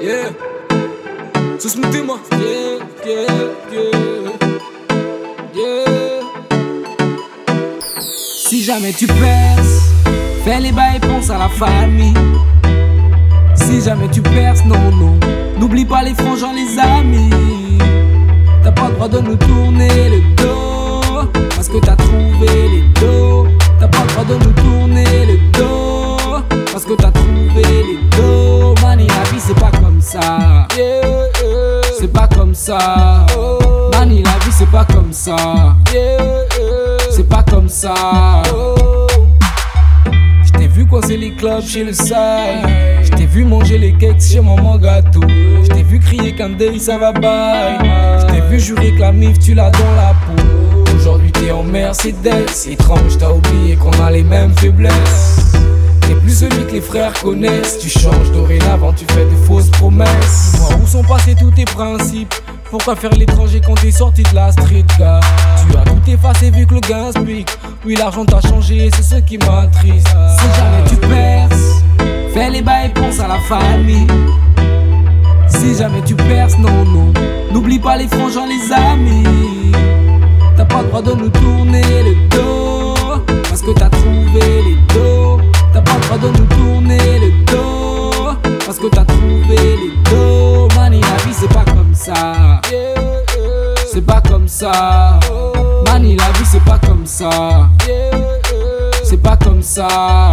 Yeah. C'est smoothie, moi. Yeah. Si jamais tu perces, fais les bails et pense à la famille. Si jamais tu perces, non, n'oublie pas les frangins, les amis. T'as pas le droit de nous tourner le dos, parce que t'as trouvé les dos. T'as pas le droit de nous tourner le dos, parce que t'as trouvé les dos. Mani, la vie c'est pas comme ça. C'est pas comme ça. Mani, la vie c'est pas comme ça. C'est pas comme ça. J't'ai vu coincer les clubs chez le side. J't'ai vu manger les cakes chez maman gâteau. J't'ai vu crier qu'un day ça va bye. J't'ai vu jurer que la mif tu l'as dans la peau. Aujourd'hui t'es en Mercedes. Étrange, t'as oublié qu'on a les mêmes faiblesses. T'es plus celui que les frères connaissent. Tu changes dorénavant, tu fais de fausses promesses. Dis-moi où sont passés tous tes principes. Pourquoi faire l'étranger quand t'es sorti de la street, gars? Tu as tout effacé vu que le gain se pique. Oui, l'argent t'a changé, c'est ce qui m'attriste. Si jamais tu perces, fais les bails et pense à la famille. Si jamais tu perces, non, n'oublie pas les frangins, les amis. T'as pas le droit de nous tourner le dos, parce que t'as trouvé les dos. T'as pas le droit de nous tourner le dos, parce que t'as trouvé les dos. Mani, la vie c'est pas comme ça. C'est pas comme ça. Mani, la vie c'est pas comme ça. C'est pas comme ça.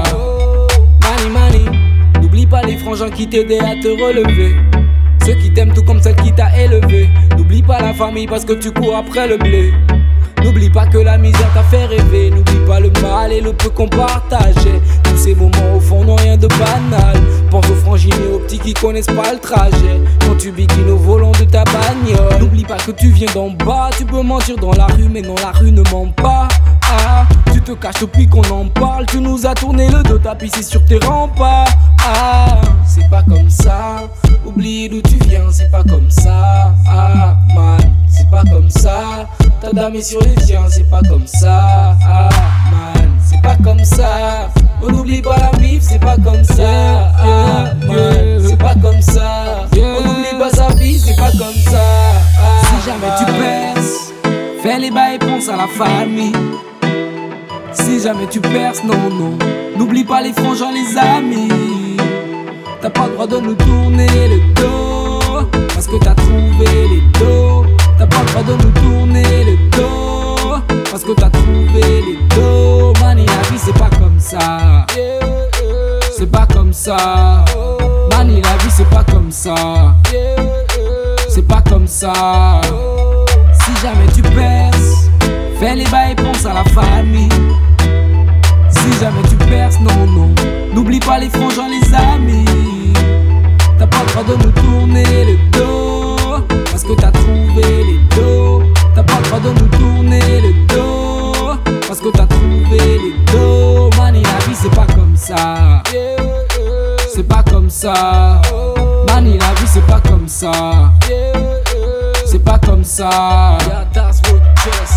Mani, n'oublie pas les frangins qui t'aidaient à te relever. Ceux qui t'aiment tout comme celle qui t'a élevé. N'oublie pas la famille parce que tu cours après le blé. N'oublie pas que la misère t'a fait rêver. N'oublie pas le mal et le peu qu'on partageait. Tous ces moments au fond n'ont rien de banal. Pense aux frangines et aux petits qui connaissent pas le trajet. Quand tu biguines au volant de ta bagnole. N'oublie pas que tu viens d'en bas. Tu peux mentir dans la rue mais non, la rue ne ment pas. Ah, tu te caches depuis qu'on en parle. Tu nous as tourné le dos, t'as pissé sur tes remparts. Ah, c'est pas comme ça. Oublie d'où tu viens, c'est pas comme ça. Ah, man, c'est pas comme ça. T'as damé sur les tiens, c'est pas comme ça. Ah, man, c'est pas comme ça. On n'oublie pas la mif, c'est pas comme ça. Ah, man, c'est pas comme ça. On n'oublie pas sa vie, c'est pas comme ça. Ah, si jamais tu perces, fais les bails et pense à la famille. Si jamais tu perces, non, n'oublie pas les frangins, les amis. T'as pas le droit de nous tourner le dos, parce que t'as trouvé les dos. T'as pas le droit de nous tourner le dos, parce que t'as trouvé les dos. Mani, la vie c'est pas comme ça. C'est pas comme ça. Mani, la vie c'est pas comme ça. C'est pas comme ça. Si jamais tu perces, fais les bails et pense à la famille. Si jamais tu perces, non, n'oublie pas les frangins, les amis. T'as pas le droit de nous tourner le dos, parce que t'as trouvé les dos. T'as pas le droit de nous tourner le dos, parce que t'as trouvé les dos. Mani, la vie c'est pas comme ça. C'est pas comme ça. Mani, la vie c'est pas comme ça. C'est pas comme ça.